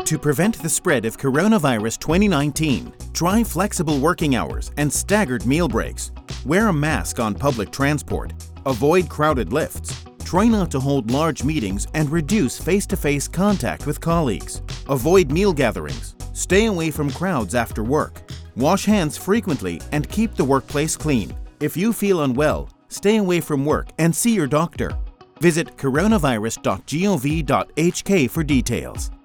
To prevent the spread of coronavirus 2019, try flexible working hours and staggered meal breaks. Wear a mask on public transport. Avoid crowded lifts. Try not to hold large meetings and reduce face-to-face contact with colleagues. Avoid meal gatherings. Stay away from crowds after work. Wash hands frequently and keep the workplace clean. If you feel unwell, stay away from work and see your doctor. Visit coronavirus.gov.hk for details.